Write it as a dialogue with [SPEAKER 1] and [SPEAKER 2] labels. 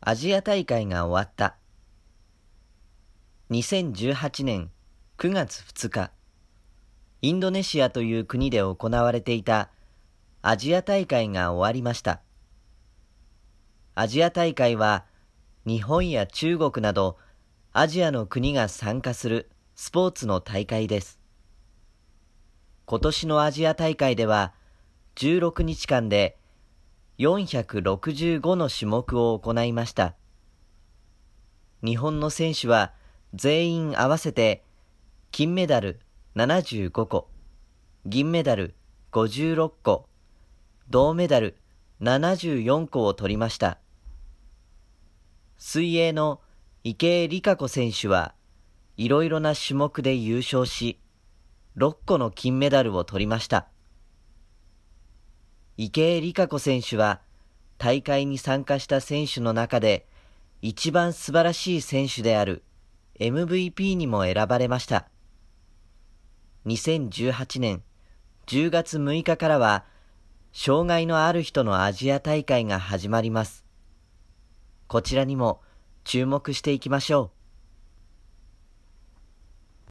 [SPEAKER 1] アジア大会が終わった。2018年9月2日、インドネシアという国で行われていたアジア大会が終わりました。アジア大会は日本や中国などアジアの国が参加するスポーツの大会です。今年のアジア大会では16日間で465の種目を行いました。日本の選手は全員合わせて金メダル75個、銀メダル56個、銅メダル74個を取りました。水泳の池江璃花子選手はいろいろな種目で優勝し、6個の金メダルを取りました。池江璃花子選手は大会に参加した選手の中で一番素晴らしい選手である MVP にも選ばれました。2018年10月6日からは障害のある人のアジア大会が始まります。こちらにも注目していきましょう。